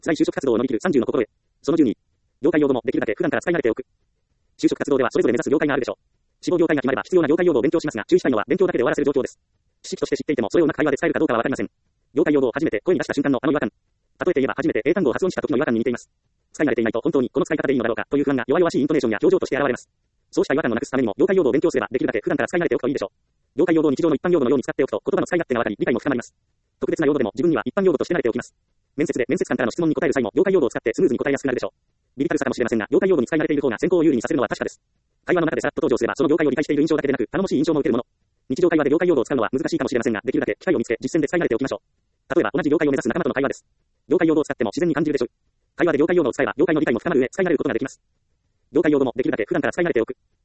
辛い就職活動を乗り切る30の心得。その12。業界用語もできるだけ普段から使い慣れておく。就職活動ではそれぞれ目指す業界があるでしょう。志望業界が決まれば必要な業界用語を勉強しますが、注意したいのは勉強だけで終わらせる状況です。知識として知っていてもそれをうまく会話で伝えるかどうかはわかりません。業界用語を初めて声に出した瞬間のあの違和感。例えて言えば初めて英単語を発音した時の違和感に似ています。使い慣れていないと本当にこの使い方でいいのだろうかという不安が弱々しいイントネーションや表情として現れます。そうした違和感をなくすためにも業界用語を勉強すればできるだけ普段から使い慣れておくといいでしょう。業界用語を日常の一般用語のように使っておくと言葉の使い勝手がわかり理解も深まります。特別な用語でも自分には一般用語として慣れておきます。面接で面接官からの質問に答える際も業界用語を使ってスムーズに答えやすくなるでしょう。ビビたるさかもしれませんが、業界用語に使い慣れている方が選考を有利にさせるのは確かです。会話の中でさらっと登場すればその業界を理解している印象だけでなく頼もしい印象も受けるもの。日常会話で業界用語を使うのは難しいかもしれませんが、できるだけ機会を見つけ実践で使い慣れておきましょう。例えば同じ業界を目指す仲間との会話です。業界用語を使っても自然に感じるでしょう。会話で業界用語を使えば業界の理解も深まる上、使い慣れることができます。業界用語もできるだけ普段から使い慣れておく。